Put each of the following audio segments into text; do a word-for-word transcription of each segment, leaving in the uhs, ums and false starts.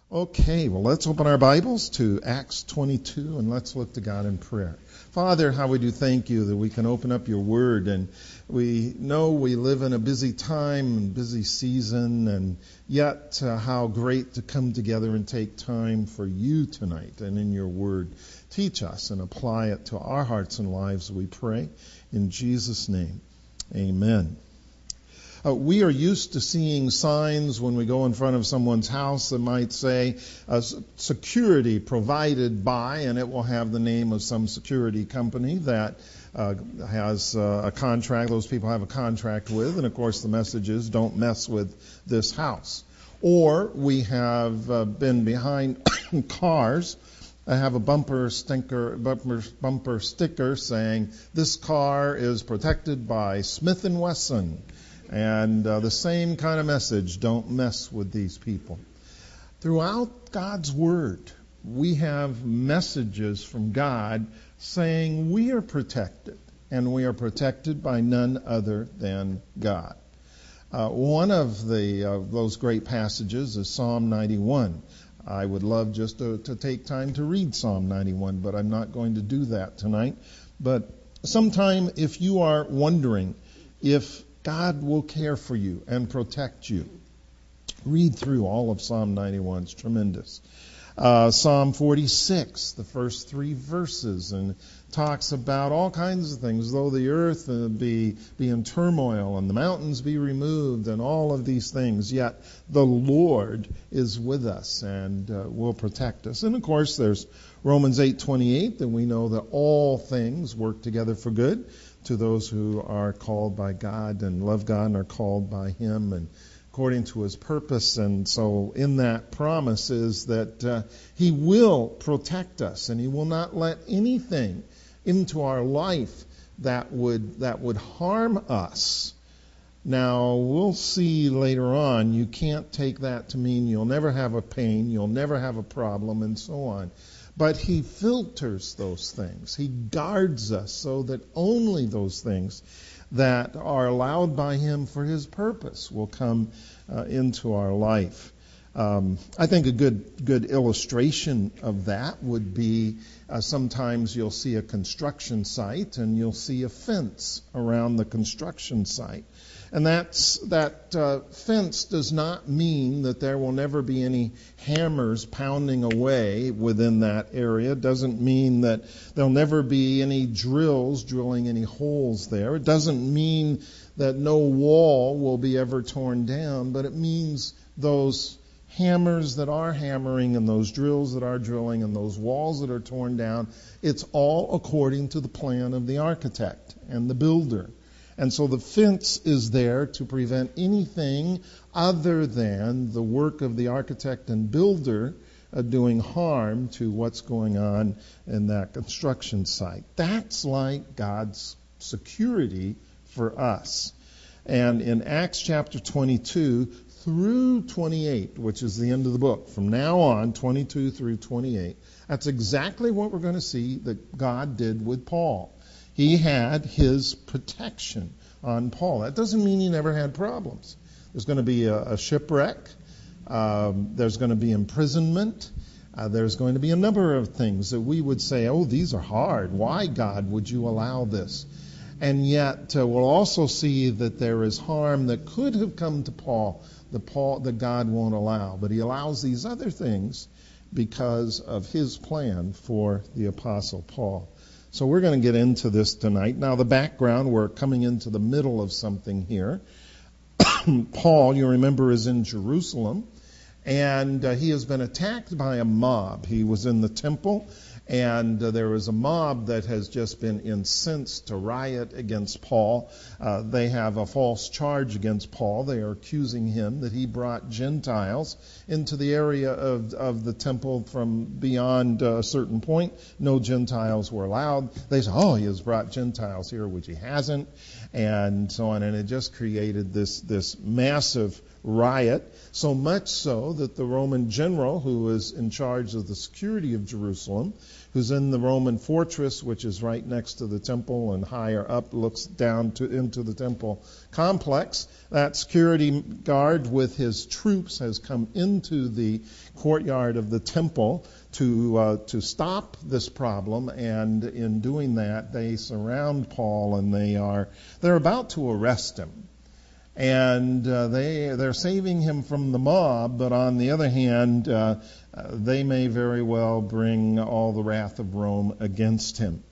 Okay, well, let's open our Bibles to Acts twenty-two and let's look to God in prayer. Father, how we do thank you that we can open up your word, and we know we live in a busy time and busy season, and yet uh, how great to come together and take time for you tonight and in your word. Teach us and apply it to our hearts and lives, we pray. In Jesus' name, amen. Uh, we are used to seeing signs when we go in front of someone's house that might say uh, security provided by, and it will have the name of some security company that uh, has uh, a contract, those people have a contract with, and of course the message is don't mess with this house. Or we have uh, been behind cars. I have a bumper sticker, bumper, bumper sticker saying this car is protected by Smith and Wesson. And uh, the same kind of message, don't mess with these people. Throughout God's Word, we have messages from God saying we are protected, and we are protected by none other than God. Uh, one of the uh, those great passages is Psalm ninety-one. I would love just to, to take time to read Psalm ninety-one, but I'm not going to do that tonight. But sometime if you are wondering if God will care for you and protect you, read through all of Psalm ninety-one. It's tremendous. Uh, Psalm forty-six, the first three verses, and talks about all kinds of things. Though the earth uh, be, be in turmoil and the mountains be removed and all of these things, yet the Lord is with us and uh, will protect us. And of course, there's Romans eight twenty-eight, that we know that all things work together for good to those who are called by God and love God and are called by Him and according to His purpose. And so in that promise is that uh, He will protect us, and He will not let anything into our life that would that would harm us. Now, we'll see later on, you can't take that to mean you'll never have a pain, you'll never have a problem, and so on. But He filters those things. He guards us so that only those things that are allowed by Him for His purpose will come uh, into our life. Um, I think a good good illustration of that would be uh, sometimes you'll see a construction site and you'll see a fence around the construction site. And that's, that uh, fence does not mean that there will never be any hammers pounding away within that area. It doesn't mean that there'll never be any drills drilling any holes there. It doesn't mean that no wall will be ever torn down, but it means those hammers that are hammering and those drills that are drilling and those walls that are torn down, it's all according to the plan of the architect and the builder. And so the fence is there to prevent anything other than the work of the architect and builder uh, doing harm to what's going on in that construction site. That's like God's security for us. And in Acts chapter twenty-two through twenty-eight, which is the end of the book, from now on, twenty-two through twenty-eight, that's exactly what we're going to see that God did with Paul. He had His protection on Paul. That doesn't mean he never had problems. There's going to be a, a shipwreck. Um, there's going to be imprisonment. Uh, there's going to be a number of things that we would say, oh, these are hard. Why, God, would you allow this? And yet uh, we'll also see that there is harm that could have come to Paul that, Paul, that God won't allow. But He allows these other things because of His plan for the Apostle Paul. So we're going to get into this tonight. Now, the background, we're coming into the middle of something here. Paul, you remember, is in Jerusalem, and uh, he has been attacked by a mob. He was in the temple, and uh, there was a mob that has just been incensed to riot against Paul. Uh, they have a false charge against Paul. They are accusing him that he brought Gentiles into the area of, of the temple from beyond a certain point. No Gentiles were allowed. They said, oh, he has brought Gentiles here, which he hasn't, and so on. And it just created this, this massive riot, so much so that the Roman general who was in charge of the security of Jerusalem, who's in the Roman fortress, which is right next to the temple and higher up, looks down to, into the temple complex. That security guard with his troops has come into the courtyard of the temple to uh, to stop this problem, and in doing that, they surround Paul and they are they're about to arrest him. And uh, they, they're saving him from the mob, but on the other hand, uh, uh, they may very well bring all the wrath of Rome against him.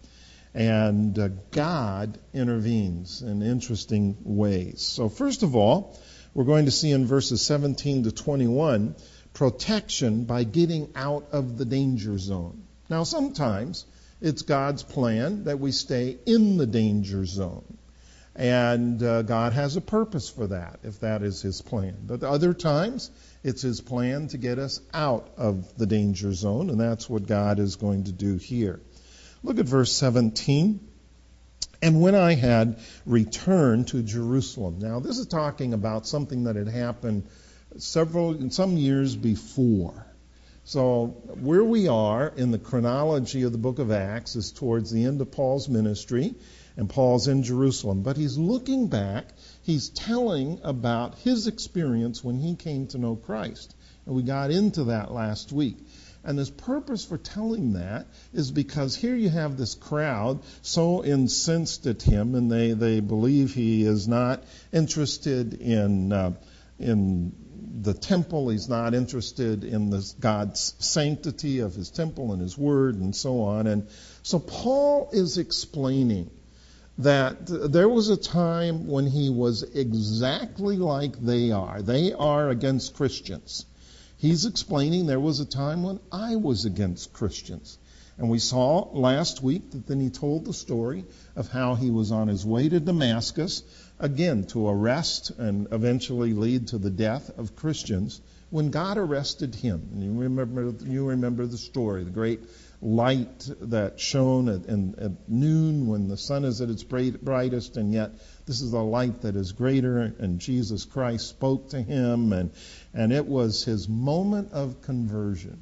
And uh, God intervenes in interesting ways. So first of all, we're going to see in verses seventeen to twenty-one, protection by getting out of the danger zone. Now sometimes it's God's plan that we stay in the danger zone. And uh, God has a purpose for that, if that is His plan. But other times, it's His plan to get us out of the danger zone, and that's what God is going to do here. Look at verse seventeen. And when I had returned to Jerusalem. Now, this is talking about something that had happened several, some years before. So where we are in the chronology of the book of Acts is towards the end of Paul's ministry. And Paul's in Jerusalem. But he's looking back. He's telling about his experience when he came to know Christ. And we got into that last week. And his purpose for telling that is because here you have this crowd so incensed at him, and they, they believe he is not interested in uh, in the temple. He's not interested in the God's sanctity of His temple and His word and so on. And so Paul is explaining that there was a time when he was exactly like they are. They are against Christians. He's explaining there was a time when I was against Christians. And we saw last week that then he told the story of how he was on his way to Damascus, again, to arrest and eventually lead to the death of Christians, when God arrested him. And you remember, you remember the story, the great light that shone at, in, at noon when the sun is at its brightest, and yet this is a light that is greater, and Jesus Christ spoke to him, and, and it was his moment of conversion.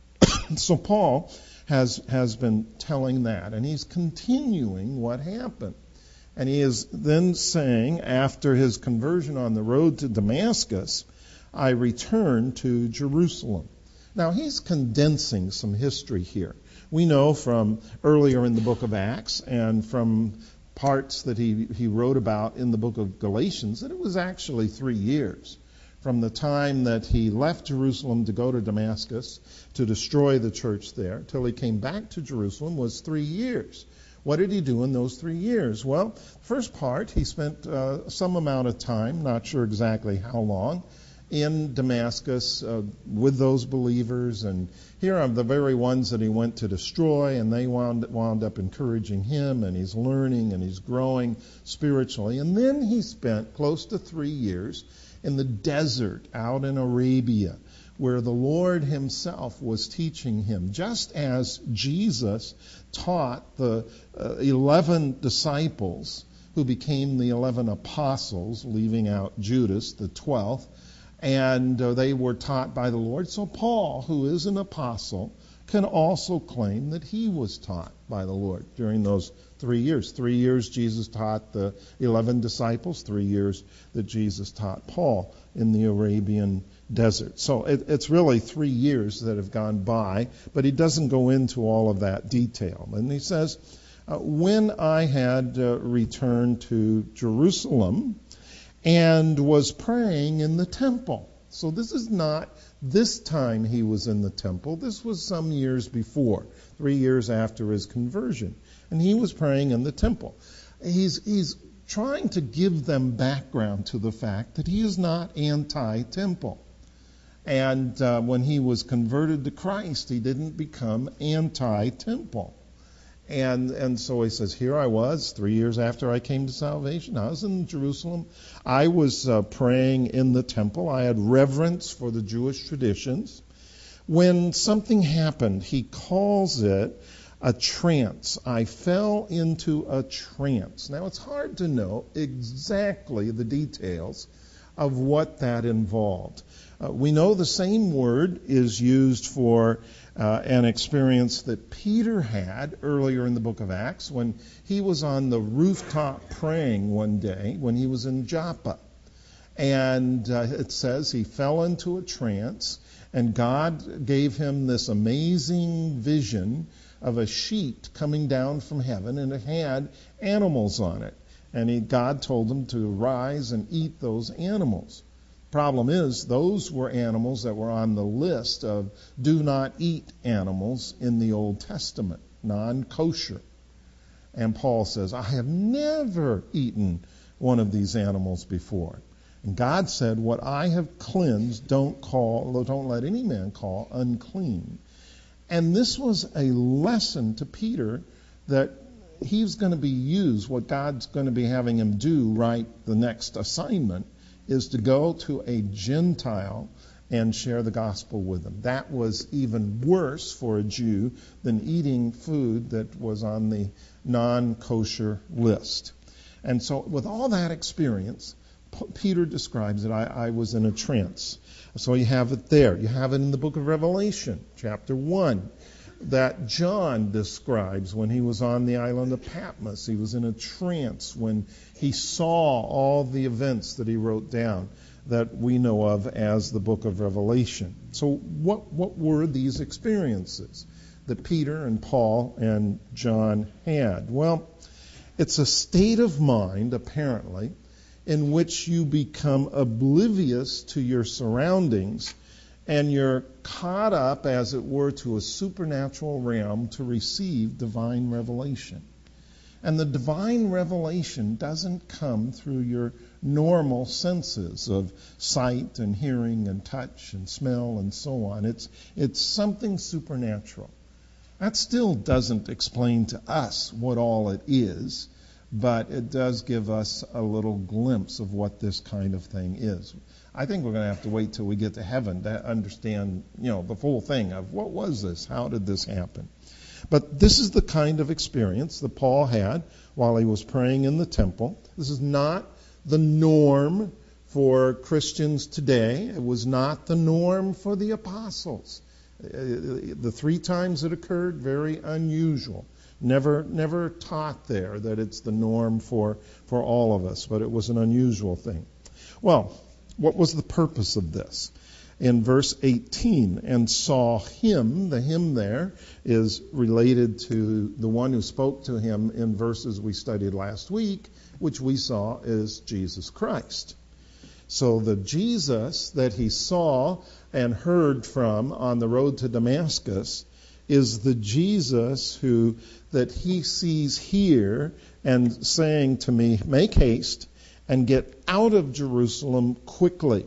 So Paul has, has been telling that, and he's continuing what happened. And he is then saying, after his conversion on the road to Damascus, I returned to Jerusalem. Now, he's condensing some history here. We know from earlier in the book of Acts and from parts that he, he wrote about in the book of Galatians that it was actually three years from the time that he left Jerusalem to go to Damascus to destroy the church there till he came back to Jerusalem was three years. What did he do in those three years? Well, first part, he spent uh, some amount of time, not sure exactly how long, in Damascus uh, with those believers. And here are the very ones that he went to destroy, and they wound, wound up encouraging him, and he's learning and he's growing spiritually. And then he spent close to three years in the desert out in Arabia, where the Lord himself was teaching him, just as Jesus taught the uh, eleven disciples who became the eleven apostles, leaving out Judas, the twelfth, and uh, they were taught by the Lord. So Paul, who is an apostle, can also claim that he was taught by the Lord during those three years. Three years Jesus taught the eleven disciples, three years that Jesus taught Paul in the Arabian desert. So it, it's really three years that have gone by, but he doesn't go into all of that detail. And he says, uh, when I had uh, returned to Jerusalem and was praying in the temple. So this is not this time he was in the temple. This was some years before, three years after his conversion. And he was praying in the temple. He's, he's trying to give them background to the fact that he is not anti-temple. And uh, when he was converted to Christ, he didn't become anti-temple. And and so he says, here I was, three years after I came to salvation. I was in Jerusalem. I was uh, praying in the temple. I had reverence for the Jewish traditions. When something happened, he calls it a trance. I fell into a trance. Now, it's hard to know exactly the details of what that involved. Uh, we know the same word is used for uh, an experience that Peter had earlier in the book of Acts when he was on the rooftop praying one day when he was in Joppa. And uh, it says he fell into a trance, and God gave him this amazing vision of a sheet coming down from heaven, and it had animals on it. And he, God told him to rise and eat those animals. Problem is, those were animals that were on the list of do not eat animals in the Old Testament, non-kosher. And Paul says, I have never eaten one of these animals before. And God said, what I have cleansed, don't call, don't let any man call unclean. And this was a lesson to Peter that he's going to be used, what God's going to be having him do right the next assignment is to go to a Gentile and share the gospel with them. That was even worse for a Jew than eating food that was on the non-kosher list. And so with all that experience, Peter describes it, I, I was in a trance. So you have it there. You have it in the book of Revelation, chapter one, that John describes when he was on the island of Patmos. He was in a trance when he saw all the events that he wrote down that we know of as the book of Revelation. So what, what were these experiences that Peter and Paul and John had? Well, it's a state of mind, apparently, in which you become oblivious to your surroundings and you're caught up, as it were, to a supernatural realm to receive divine revelation. And the divine revelation doesn't come through your normal senses of sight and hearing and touch and smell and so on. It's, it's something supernatural. That still doesn't explain to us what all it is, but it does give us a little glimpse of what this kind of thing is. I think we're going to have to wait till we get to heaven to understand, you know, the full thing of what was this? How did this happen? But this is the kind of experience that Paul had while he was praying in the temple. This is not the norm for Christians today. It was not the norm for the apostles. The three times it occurred, very unusual. Never never taught there that it's the norm for, for all of us, but it was an unusual thing. Well, what was the purpose of this? In verse eighteen, and saw him, the him there is related to the one who spoke to him in verses we studied last week, which we saw is Jesus Christ. So the Jesus that he saw and heard from on the road to Damascus is the Jesus who that he sees here and saying to me, make haste and get out of Jerusalem quickly.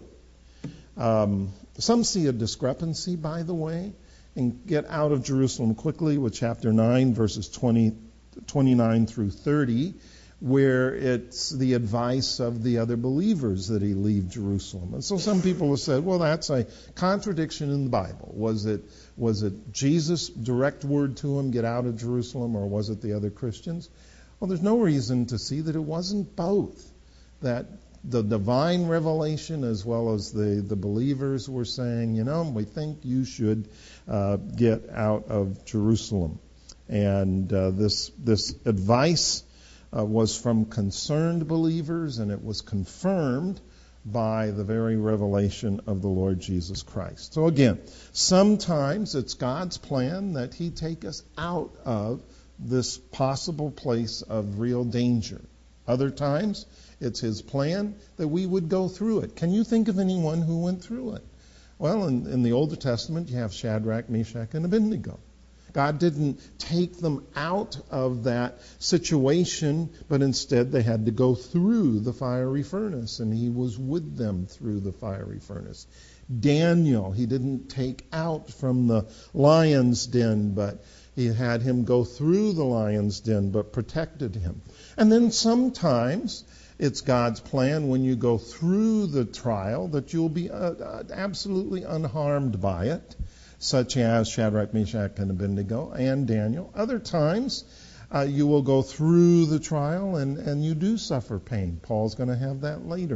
Um, some see a discrepancy, by the way, and get out of Jerusalem quickly with chapter nine, verses twenty, twenty-nine through thirty, where it's the advice of the other believers that he leave Jerusalem. And so some people have said, well, that's a contradiction in the Bible. Was it was it Jesus' direct word to him, get out of Jerusalem, or was it the other Christians? Well, there's no reason to see that it wasn't both. That the divine revelation as well as the, the believers were saying, you know, we think you should uh, get out of Jerusalem. And uh, this this advice Uh, was from concerned believers, and it was confirmed by the very revelation of the Lord Jesus Christ. So again, sometimes it's God's plan that he take us out of this possible place of real danger. Other times, it's his plan that we would go through it. Can you think of anyone who went through it? Well, in, in the Old Testament, you have Shadrach, Meshach, and Abednego. God didn't take them out of that situation, but instead they had to go through the fiery furnace, and he was with them through the fiery furnace. Daniel, he didn't take out from the lion's den, but he had him go through the lion's den, but protected him. And then sometimes it's God's plan when you go through the trial that you'll be uh, absolutely unharmed by it, such as Shadrach, Meshach, and Abednego, and Daniel. Other times, uh, you will go through the trial, and, and you do suffer pain. Paul's going to have that later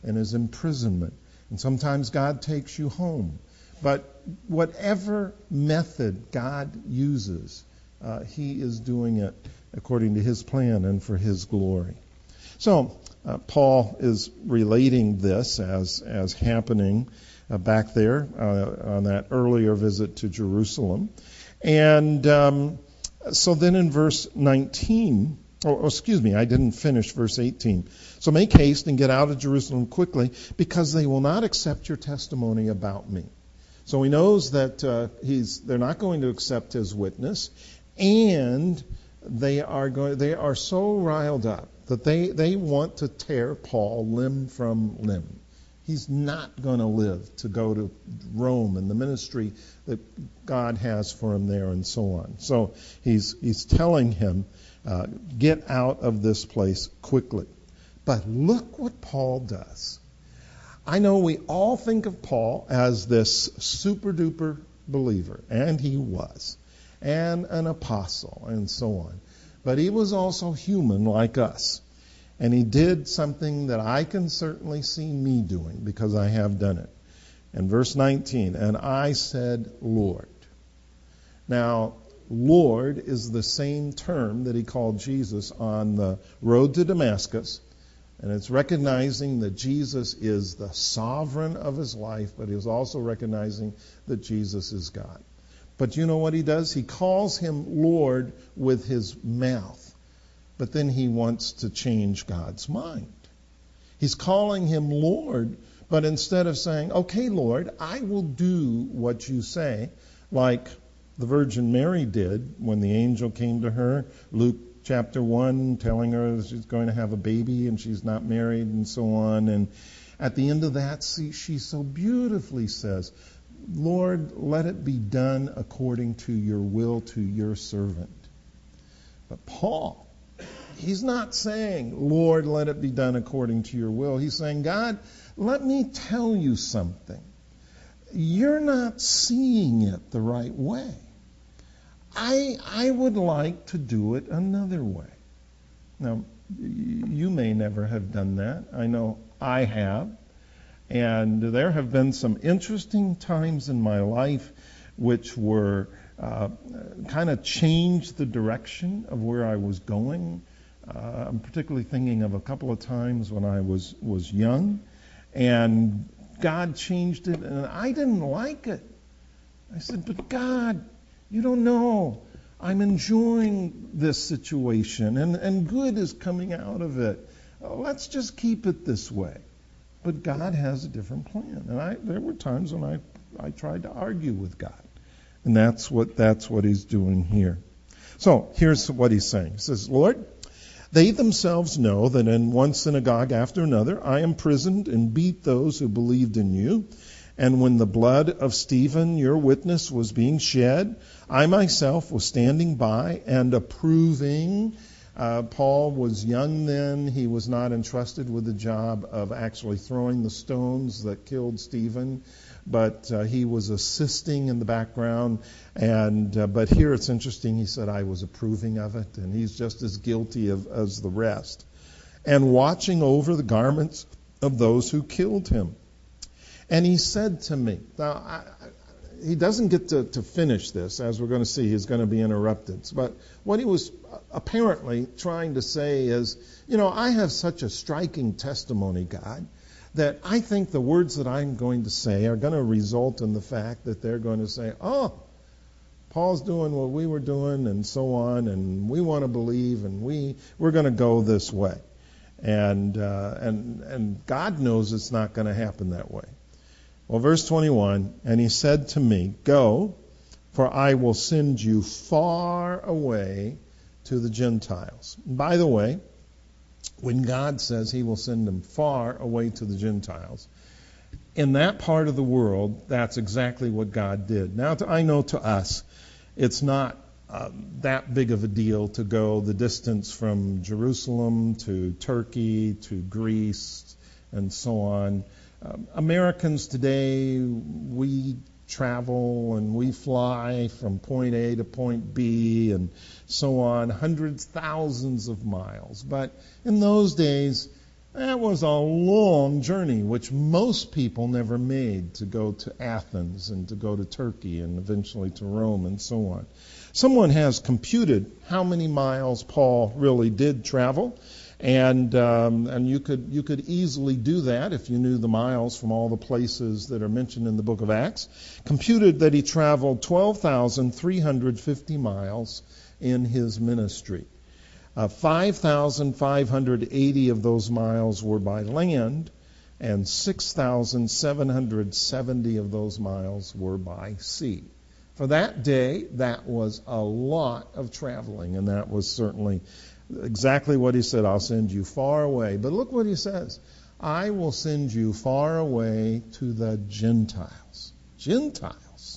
and his imprisonment. And sometimes God takes you home. But whatever method God uses, uh, he is doing it according to his plan and for his glory. So uh, Paul is relating this as, as happening uh, back there uh, on that earlier visit to Jerusalem. And um, so then in verse nineteen, oh, excuse me, I didn't finish verse eighteen. So make haste and get out of Jerusalem quickly, because they will not accept your testimony about me. So he knows that uh, he's they're not going to accept his witness, and they are going they are so riled up that they, they want to tear Paul limb from limb. He's not going to live to go to Rome and the ministry that God has for him there and so on. So he's he's telling him, uh, get out of this place quickly. But look what Paul does. I know we all think of Paul as this super-duper believer, and he was, and an apostle, and so on. But he was also human like us. And he did something that I can certainly see me doing, because I have done it. In verse nineteen, and I said, Lord. Now, Lord is the same term that he called Jesus on the road to Damascus. And it's recognizing that Jesus is the sovereign of his life, but he is also recognizing that Jesus is God. But you know what he does? He calls him Lord with his mouth. But then he wants to change God's mind. He's calling him Lord, but instead of saying, okay, Lord, I will do what you say, like the Virgin Mary did when the angel came to her, Luke chapter one, telling her she's going to have a baby and she's not married and so on. And at the end of that, see, she so beautifully says, Lord, let it be done according to your will to your servant. But Paul, he's not saying, Lord, let it be done according to your will. He's saying, God, let me tell you something. You're not seeing it the right way. I I would like to do it another way. Now, you may never have done that. I know I have. And there have been some interesting times in my life which were uh, kind of changed the direction of where I was going. Uh, I'm particularly thinking of a couple of times when I was, was young, and God changed it, and I didn't like it. I said, but God, you don't know. I'm enjoying this situation, and, and good is coming out of it. Oh, let's just keep it this way. But God has a different plan. And I, there were times when I, I tried to argue with God. And that's what, that's what he's doing here. So here's what he's saying. He says, Lord, they themselves know that in one synagogue after another I imprisoned and beat those who believed in you. And when the blood of Stephen, your witness, was being shed, I myself was standing by and approving. Uh, Paul was young then. He was not entrusted with the job of actually throwing the stones that killed Stephen, but uh, he was assisting in the background. And uh, but here it's interesting. He said, I was approving of it, and he's just as guilty of, as the rest. And watching over the garments of those who killed him. And he said to me, now, I, I, he doesn't get to, to finish this, as we're going to see. He's going to be interrupted. But what he was apparently trying to say is, you know, I have such a striking testimony, God, that I think the words that I'm going to say are going to result in the fact that they're going to say, oh, Paul's doing what we were doing and so on, and we want to believe, and we, we're going to go this way. And, uh, and, and God knows it's not going to happen that way. Well, verse twenty-one, and he said to me, go, for I will send you far away to the Gentiles. And by the way, when God says he will send them far away to the Gentiles, in that part of the world, that's exactly what God did. Now, to, I know to us, it's not uh, that big of a deal to go the distance from Jerusalem to Turkey to Greece and so on. Um, Americans today, we travel and we fly from point A to point B and so on, hundreds, thousands of miles. But in those days, That was a long journey, which most people never made, to go to Athens and to go to Turkey and eventually to Rome and so on. Someone has computed how many miles Paul really did travel, and um, and you could you could easily do that if you knew the miles from all the places that are mentioned in the book of Acts. Computed that he traveled twelve thousand three hundred fifty miles in his ministry. Uh, five thousand five hundred eighty of those miles were by land, and six thousand seven hundred seventy of those miles were by sea. For that day, that was a lot of traveling, and that was certainly exactly what he said. I'll send you far away. But look what he says. I will send you far away to the Gentiles. Gentiles.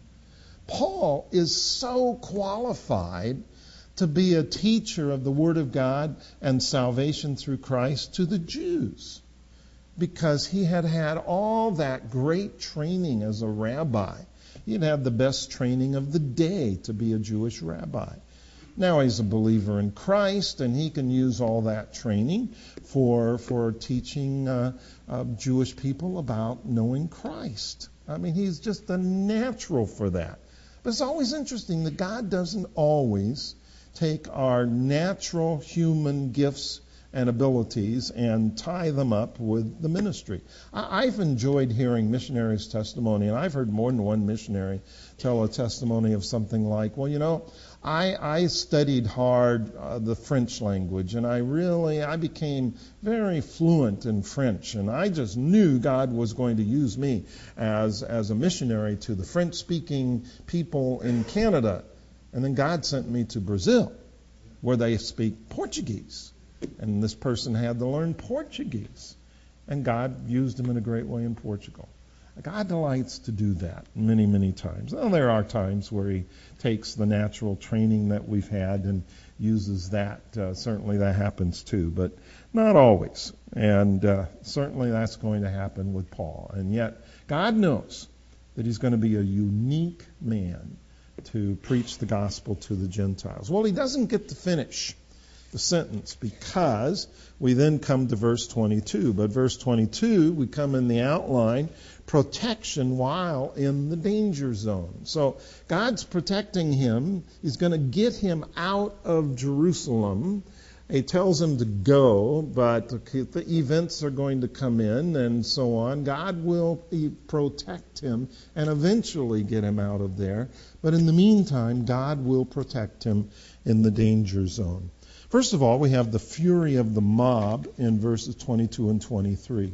Paul is so qualified to be a teacher of the Word of God and salvation through Christ to the Jews, because he had had all that great training as a rabbi. He'd had the best training of the day to be a Jewish rabbi. Now he's a believer in Christ, and he can use all that training for for teaching uh, uh, Jewish people about knowing Christ. I mean, he's just a natural for that. But it's always interesting that God doesn't always take our natural human gifts and abilities and tie them up with the ministry. I, I've enjoyed hearing missionaries' testimony, and I've heard more than one missionary tell a testimony of something like, well, you know, I, I studied hard uh, the French language, and I really, I became very fluent in French, and I just knew God was going to use me as, as a missionary to the French-speaking people in Canada. And then God sent me to Brazil, where they speak Portuguese. And this person had to learn Portuguese. And God used him in a great way in Portugal. God delights to do that many, many times. Well, there are times where he takes the natural training that we've had and uses that. Uh, certainly that happens too, but not always. And uh, certainly that's going to happen with Paul. And yet God knows that he's going to be a unique man to preach the gospel to the Gentiles. Well, he doesn't get to finish the sentence, because we then come to verse twenty-two. But verse twenty-two, we come in the outline, protection while in the danger zone. So God's protecting him. He's going to get him out of Jerusalem. He tells him to go, but the events are going to come in and so on. God will protect him and eventually get him out of there. But in the meantime, God will protect him in the danger zone. First of all, we have the fury of the mob in verses twenty-two and twenty-three.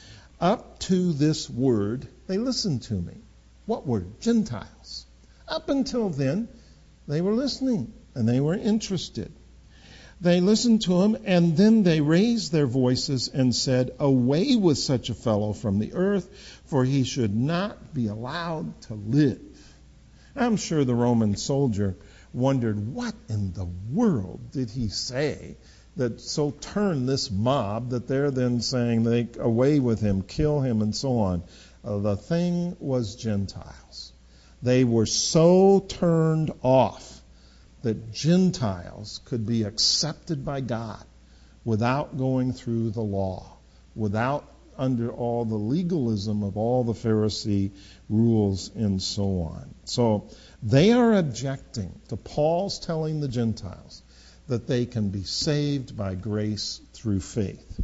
Up to this word, they listened to me. What word? Gentiles. Up until then, they were listening and they were interested. They listened to him, and then they raised their voices and said, away with such a fellow from the earth, for he should not be allowed to live. I'm sure the Roman soldier wondered, what in the world did he say that so turned this mob that they're then saying, they away with him, kill him, and so on. Uh, the thing was Gentiles. They were so turned off that Gentiles could be accepted by God without going through the law, without under all the legalism of all the Pharisee rules and so on. So they are objecting to Paul's telling the Gentiles that they can be saved by grace through faith.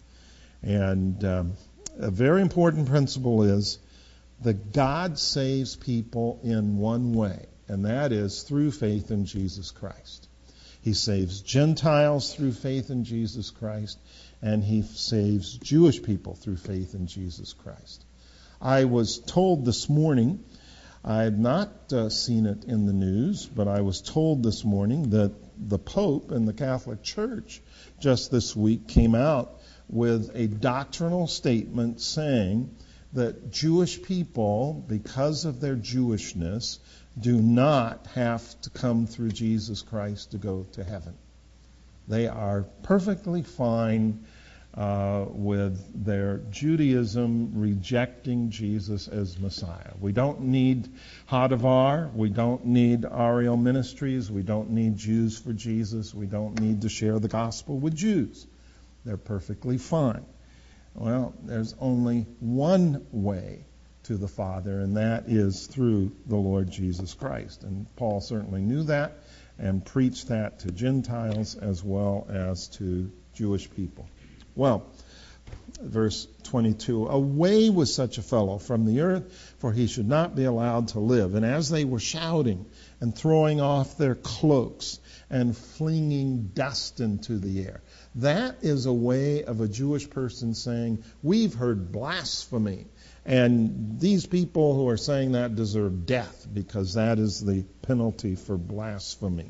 And um, a very important principle is that God saves people in one way, and that is through faith in Jesus Christ. He saves Gentiles through faith in Jesus Christ, and he saves Jewish people through faith in Jesus Christ. I was told this morning, I had not uh, seen it in the news, but I was told this morning that the Pope and the Catholic Church just this week came out with a doctrinal statement saying that Jewish people, because of their Jewishness, do not have to come through Jesus Christ to go to heaven. They are perfectly fine uh, with their Judaism rejecting Jesus as Messiah. We don't need Hadavar. We don't need Ariel Ministries. We don't need Jews for Jesus. We don't need to share the gospel with Jews. They're perfectly fine. Well, there's only one way to the Father, and that is through the Lord Jesus Christ. And Paul certainly knew that and preached that to Gentiles as well as to Jewish people. Well, verse twenty-two, away with such a fellow from the earth, for he should not be allowed to live. And as they were shouting and throwing off their cloaks and flinging dust into the air, that is a way of a Jewish person saying, we've heard blasphemy. And these people who are saying that deserve death, because that is the penalty for blasphemy.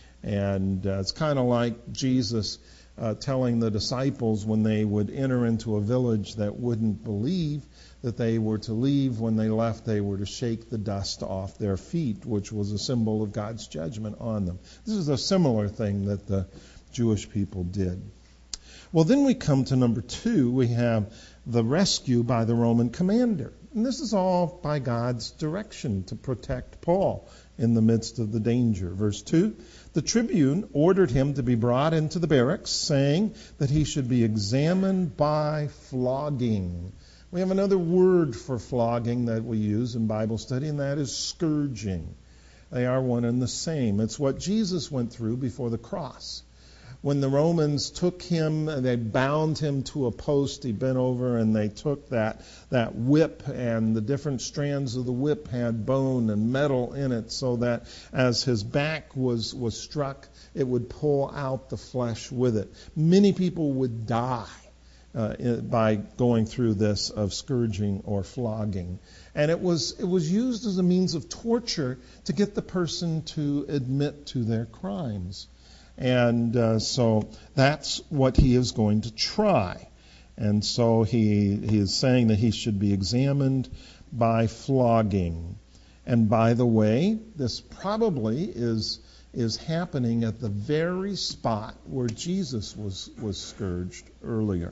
And uh, it's kind of like Jesus uh, telling the disciples when they would enter into a village that wouldn't believe that they were to leave. When they left, they were to shake the dust off their feet, which was a symbol of God's judgment on them. This is a similar thing that the Jewish people did. Well, then we come to number two. We have the rescue by the Roman commander. And this is all by God's direction to protect Paul in the midst of the danger. Verse two, the tribune ordered him to be brought into the barracks, saying that he should be examined by flogging. We have another word for flogging that we use in Bible study, and that is scourging. They are one and the same. It's what Jesus went through before the cross. When the Romans took him, they bound him to a post, he bent over, and they took that, that whip, and the different strands of the whip had bone and metal in it, so that as his back was, was struck, it would pull out the flesh with it. Many people would die uh, by going through this of scourging or flogging. And it was, it was used as a means of torture to get the person to admit to their crimes. And uh, so that's what he is going to try. And so he, he is saying that he should be examined by flogging. And by the way, this probably is is happening at the very spot where Jesus was, was scourged earlier.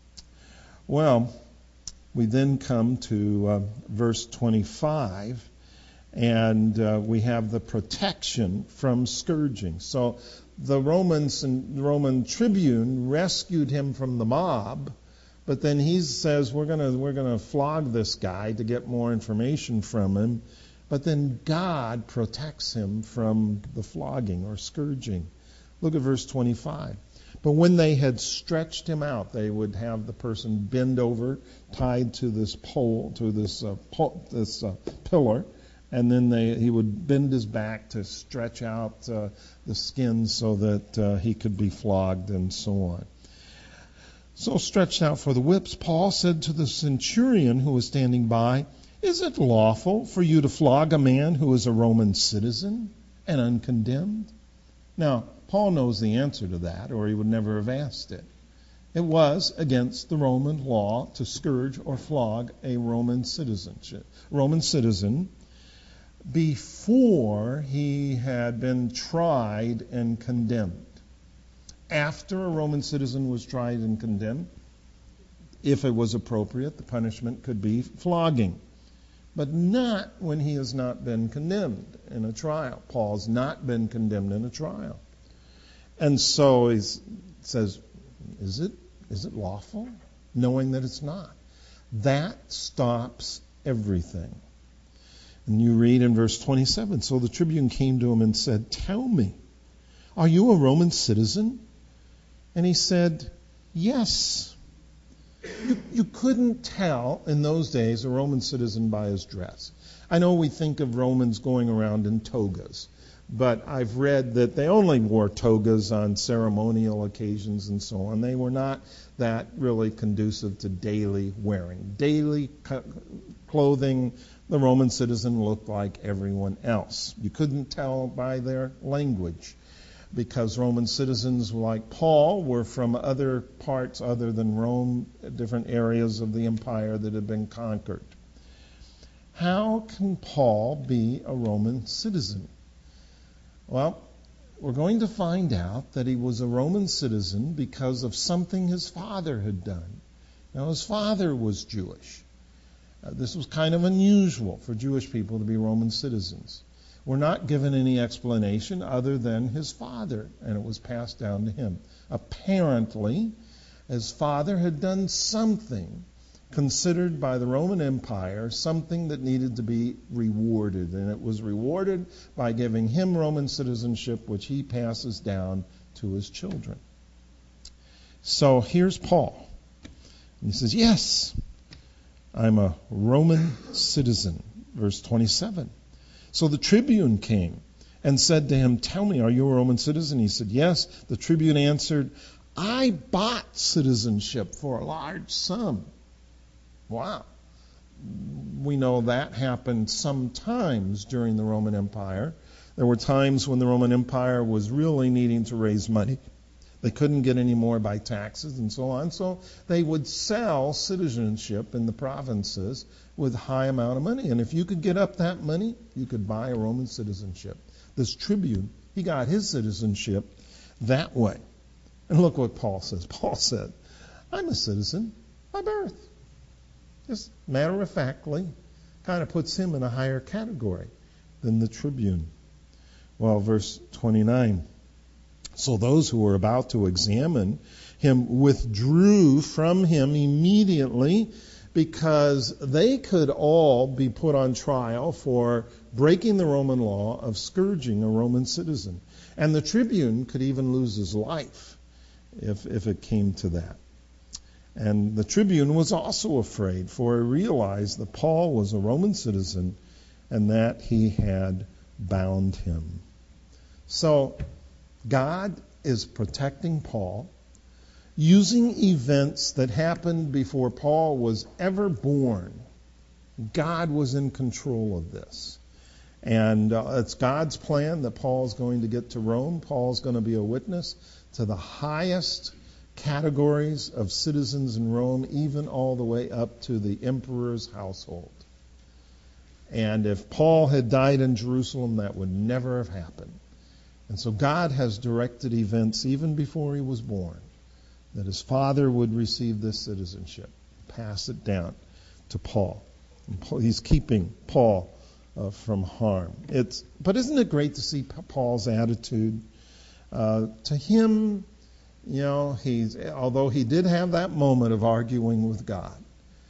Well, we then come to uh, verse twenty-five. And uh, we have the protection from scourging. So the Romans and the Roman tribune rescued him from the mob, but then he says we're gonna we're gonna flog this guy to get more information from him. But then God protects him from the flogging or scourging. Look at verse twenty-five. But when they had stretched him out, they would have the person bend over, tied to this pole, to this uh, pole, this uh, pillar. And then they, he would bend his back to stretch out uh, the skin so that uh, he could be flogged and so on. So stretched out for the whips, Paul said to the centurion who was standing by, is it lawful for you to flog a man who is a Roman citizen and uncondemned? Now, Paul knows the answer to that, or he would never have asked it. It was against the Roman law to scourge or flog a Roman citizenship, Roman citizen before he had been tried and condemned. After a Roman citizen was tried and condemned, if it was appropriate, the punishment could be flogging. But not when he has not been condemned in a trial. Paul's not been condemned in a trial. And so he says, is it, is it lawful? Knowing that it's not. That stops everything. And you read in verse twenty-seven, so the tribune came to him and said, tell me, are you a Roman citizen? And he said, yes. You, you couldn't tell in those days a Roman citizen by his dress. I know we think of Romans going around in togas, but I've read that they only wore togas on ceremonial occasions and so on. They were not that really conducive to daily wearing. Daily co- clothing, the Roman citizen looked like everyone else. You couldn't tell by their language, because Roman citizens like Paul were from other parts other than Rome, different areas of the empire that had been conquered. How can Paul be a Roman citizen? Well, we're going to find out that he was a Roman citizen because of something his father had done. Now, his father was Jewish. Uh, this was kind of unusual for Jewish people to be Roman citizens. We're not given any explanation other than his father, and it was passed down to him. Apparently, His father had done something considered by the Roman Empire something that needed to be rewarded. And it was rewarded by giving him Roman citizenship, which he passes down to his children. So here's Paul. And he says, yes, I'm a Roman citizen. Verse twenty-seven. So the tribune came and said to him, tell me, are you a Roman citizen? He said, yes. The tribune answered, I bought citizenship for a large sum. Wow. We know that happened sometimes during the Roman Empire. There were times when the Roman Empire was really needing to raise money. They couldn't get any more by taxes and so on. So they would sell citizenship in the provinces with a high amount of money. And if you could get up that money, you could buy a Roman citizenship. This tribune, he got his citizenship that way. And look what Paul says. Paul said, I'm a citizen by birth. Just matter-of-factly kind of puts him in a higher category than the tribune. Well, verse twenty-nine. So those who were about to examine him withdrew from him immediately, because they could all be put on trial for breaking the Roman law of scourging a Roman citizen. And the tribune could even lose his life if, if it came to that. And the tribune was also afraid, for he realized that Paul was a Roman citizen and that he had bound him. So God is protecting Paul, using events that happened before Paul was ever born. God was in control of this. And uh, it's God's plan that Paul's going to get to Rome. Paul's going to be a witness to the highest categories of citizens in Rome, even all the way up to the emperor's household. And if Paul had died in Jerusalem, that would never have happened. And so God has directed events even before he was born, that his father would receive this citizenship, pass it down to Paul. And Paul, he's keeping Paul uh, from harm. It's, but isn't it great to see Paul's attitude? Uh, to him, you know, he's, although he did have that moment of arguing with God,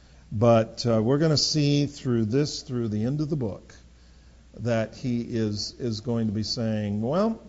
but uh, we're going to see through this, through the end of the book, that he is is going to be saying, well,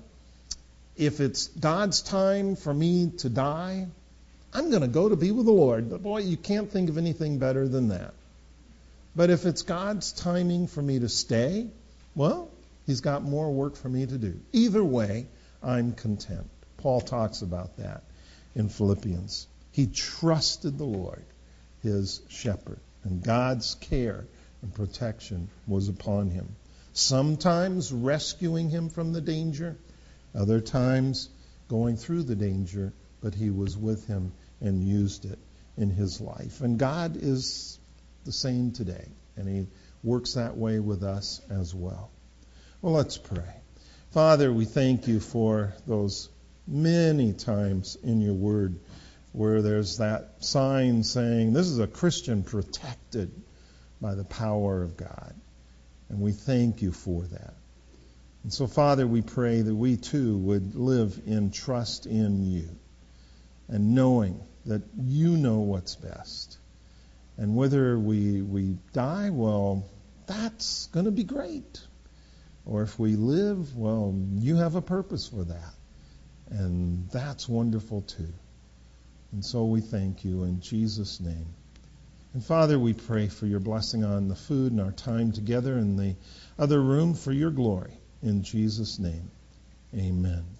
if it's God's time for me to die, I'm going to go to be with the Lord. But boy, you can't think of anything better than that. But if it's God's timing for me to stay, well, he's got more work for me to do. Either way, I'm content. Paul talks about that in Philippians. He trusted the Lord, his shepherd, and God's care and protection was upon him. Sometimes rescuing him from the danger, other times going through the danger, but he was with him and used it in his life. And God is the same today, and he works that way with us as well. Well, let's pray. Father, we thank you for those many times in your word where there's that sign saying, this is a Christian protected by the power of God. And we thank you for that. And so, Father, we pray that we too would live in trust in you and knowing that you know what's best. And whether we we die, well, that's going to be great. Or if we live, well, you have a purpose for that. And that's wonderful too. And so we thank you in Jesus' name. And Father, we pray for your blessing on the food and our time together in the other room for your glory. In Jesus' name, amen.